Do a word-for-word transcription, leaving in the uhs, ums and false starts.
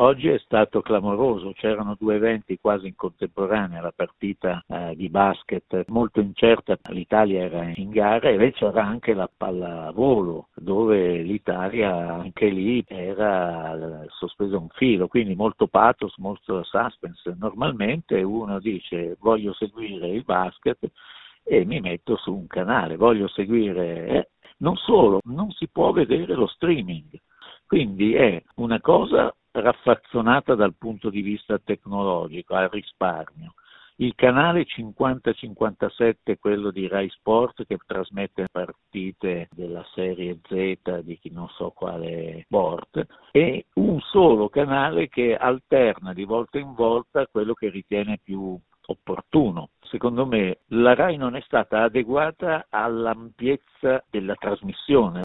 oggi è stato clamoroso, c'erano due eventi quasi in contemporanea, la partita eh, di basket molto incerta, l'Italia era in gara e poi c'era anche la pallavolo dove l'Italia anche lì era sospesa a un filo, quindi molto pathos, molto suspense. Normalmente uno dice voglio seguire il basket e mi metto su un canale, voglio seguire, eh, non solo, non si può vedere lo streaming, quindi è una cosa raffazzonata dal punto di vista tecnologico, al risparmio. Il canale cinquanta cinquantasette, quello di Rai Sport, che trasmette partite della serie Z di chi non so quale sport, è un solo canale che alterna di volta in volta quello che ritiene più opportuno. Secondo me la Rai non è stata adeguata all'ampiezza della trasmissione.